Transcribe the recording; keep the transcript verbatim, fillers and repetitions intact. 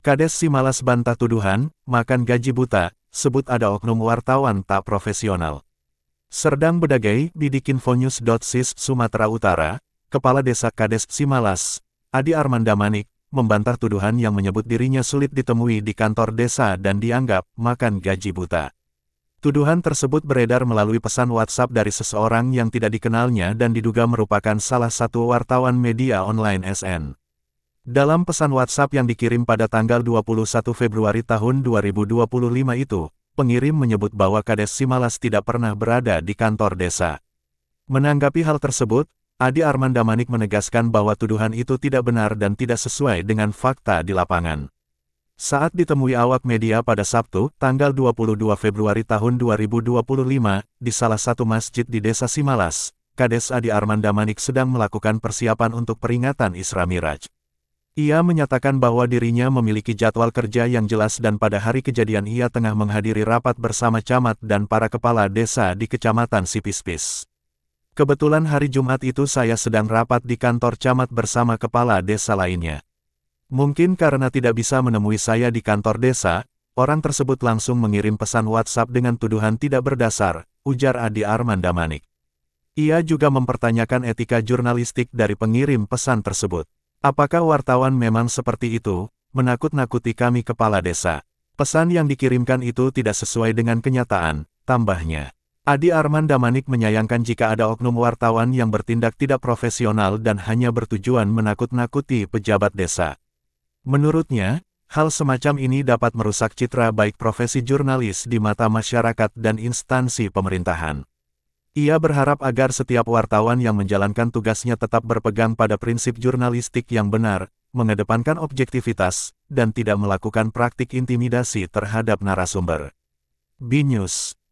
Kades Simalas bantah tuduhan, makan gaji buta, sebut ada oknum wartawan tak profesional. Serdang Bedagai, Bidikinfonews dot S I S Sumatera Utara, Kepala Desa Kades Simalas, Adi Armanda Manik, membantah tuduhan yang menyebut dirinya sulit ditemui di kantor desa dan dianggap makan gaji buta. Tuduhan tersebut beredar melalui pesan WhatsApp dari seseorang yang tidak dikenalnya dan diduga merupakan salah satu wartawan media online S N. Dalam pesan WhatsApp yang dikirim pada tanggal dua puluh satu Februari tahun dua ribu dua puluh lima itu, pengirim menyebut bahwa Kades Simalas tidak pernah berada di kantor desa. Menanggapi hal tersebut, Adi Armanda Manik menegaskan bahwa tuduhan itu tidak benar dan tidak sesuai dengan fakta di lapangan. Saat ditemui awak media pada Sabtu, tanggal dua puluh dua Februari tahun dua ribu dua puluh lima, di salah satu masjid di Desa Simalas, Kades Adi Armanda Manik sedang melakukan persiapan untuk peringatan Isra Miraj. Ia menyatakan bahwa dirinya memiliki jadwal kerja yang jelas dan pada hari kejadian ia tengah menghadiri rapat bersama camat dan para kepala desa di Kecamatan Sipispis. Kebetulan hari Jumat itu saya sedang rapat di kantor camat bersama kepala desa lainnya. Mungkin karena tidak bisa menemui saya di kantor desa, orang tersebut langsung mengirim pesan WhatsApp dengan tuduhan tidak berdasar, ujar Adi Armanda Manik. Ia juga mempertanyakan etika jurnalistik dari pengirim pesan tersebut. Apakah wartawan memang seperti itu, menakut-nakuti kami kepala desa? Pesan yang dikirimkan itu tidak sesuai dengan kenyataan, tambahnya. Adi Armanda Manik menyayangkan jika ada oknum wartawan yang bertindak tidak profesional dan hanya bertujuan menakut-nakuti pejabat desa. Menurutnya, hal semacam ini dapat merusak citra baik profesi jurnalis di mata masyarakat dan instansi pemerintahan. Ia berharap agar setiap wartawan yang menjalankan tugasnya tetap berpegang pada prinsip jurnalistik yang benar, mengedepankan objektivitas, dan tidak melakukan praktik intimidasi terhadap narasumber. B News